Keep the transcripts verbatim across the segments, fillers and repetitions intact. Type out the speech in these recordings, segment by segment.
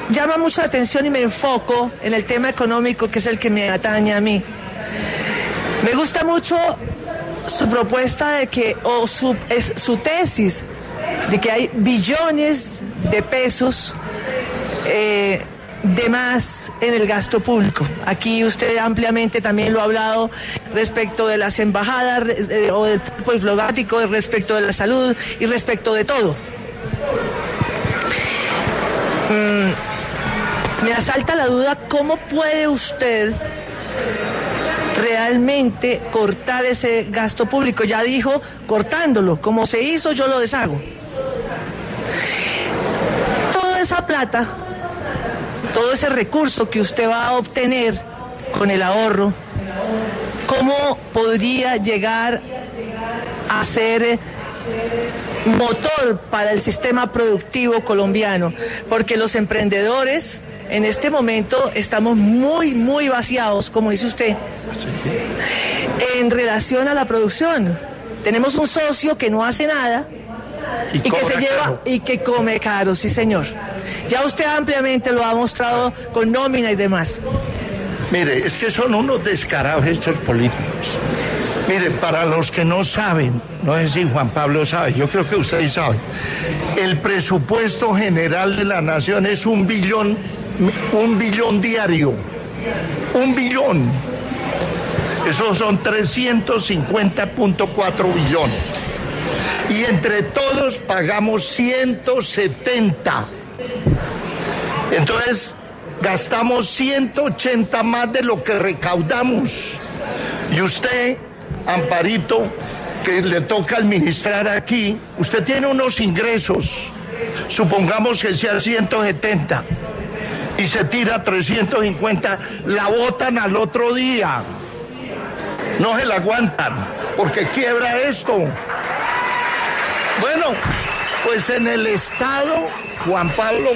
llama mucho la atención y me enfoco en el tema económico, que es el que me atañe a mí. Me gusta mucho su propuesta de que, o su, es, su tesis, de que hay billones de pesos eh, de más en el gasto público. Aquí usted ampliamente también lo ha hablado respecto de las embajadas eh, o del cuerpo diplomático, respecto de la salud y respecto de todo. Mm, me asalta la duda, ¿cómo puede usted realmente cortar ese gasto público? Ya dijo, cortándolo, como se hizo, yo lo deshago. Toda esa plata, todo ese recurso que usted va a obtener con el ahorro, ¿cómo podría llegar a ser motor para el sistema productivo colombiano? Porque los emprendedores en este momento estamos muy, muy vaciados, como dice usted, en relación a la producción. Tenemos un socio que no hace nada y, y que se lleva caro. y que come caro, sí señor. Ya usted ampliamente lo ha mostrado con nómina y demás. Mire, es que son unos descarados estos políticos. Mire, para los que no saben, no sé si Juan Pablo sabe, yo creo que ustedes saben, el presupuesto general de la nación es un billón, un billón diario, un billón. Esos son trescientos cincuenta punto cuatro billones. Y entre todos pagamos ciento setenta. Entonces, gastamos ciento ochenta más de lo que recaudamos. Y usted, Amparito, que le toca administrar aquí, usted tiene unos ingresos, supongamos que sea ciento setenta, y se tira trescientos cincuenta, la botan al otro día. No se la aguantan, porque quiebra esto. Bueno, pues en el Estado, Juan Pablo,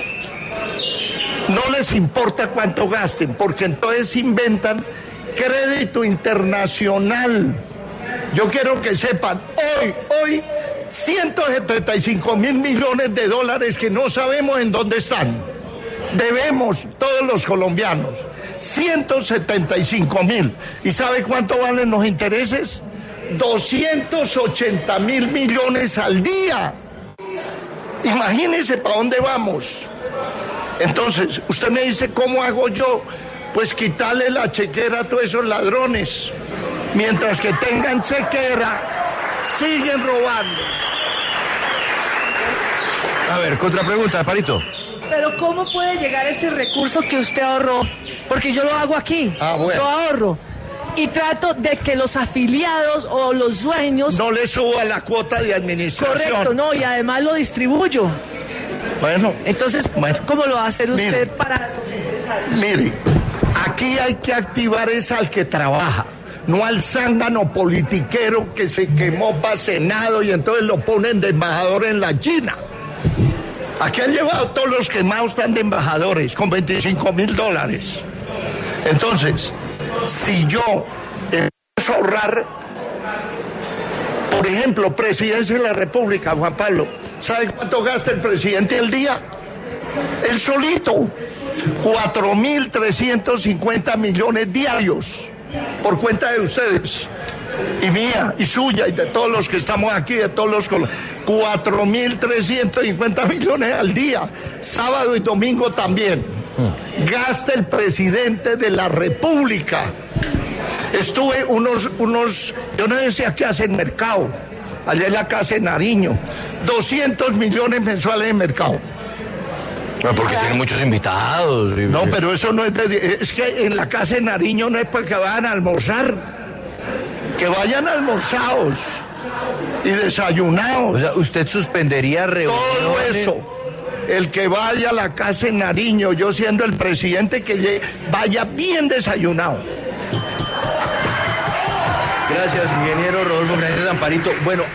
no les importa cuánto gasten, porque entonces inventan crédito internacional. Yo quiero que sepan, hoy, hoy, ciento setenta y cinco mil millones de dólares que no sabemos en dónde están. Debemos todos los colombianos, ciento setenta y cinco mil. ¿Y sabe cuánto valen los intereses? doscientos ochenta mil millones al día. Imagínense para dónde vamos. Entonces, usted me dice, ¿cómo hago yo? Pues quitarle la chequera a todos esos ladrones. Mientras que tengan chequera, siguen robando. A ver, contrapregunta, Parito. Pero ¿cómo puede llegar ese recurso que usted ahorró? Porque yo lo hago aquí. Ah, bueno. Yo ahorro. Y trato de que los afiliados o los dueños... No le suba la cuota de administración. Correcto, no, y además lo distribuyo. Bueno. Entonces, bueno, ¿cómo lo va a hacer usted mire, para los empresarios? Mire, aquí hay que activar es al que trabaja, no al zángano politiquero que se quemó para Senado y entonces lo ponen de embajador en la China. Aquí han llevado todos los quemados, están de embajadores con veinticinco mil dólares. Entonces, si yo empiezo a ahorrar, por ejemplo, presidencia de la República, Juan Pablo, ¿sabe cuánto gasta el presidente al día? Él solito, cuatro mil trescientos cincuenta millones diarios, por cuenta de ustedes, y mía, y suya, y de todos los que estamos aquí, de todos los... cuatro mil trescientos cincuenta millones al día, sábado y domingo también. Gasta el presidente de la República. Estuve unos, unos, yo no decía qué hacen mercado, allá en la casa de Nariño, doscientos millones mensuales de mercado. No, porque tiene muchos invitados. Y... No, pero eso no es de, es que en la casa de Nariño no es para que vayan a almorzar, que vayan almorzados y desayunados. O sea, usted suspendería reuniones. Todo eso. El que vaya a la casa de Nariño, yo siendo el presidente, que vaya bien desayunado. Gracias, ingeniero Rodolfo Fernández Amparito. Bueno.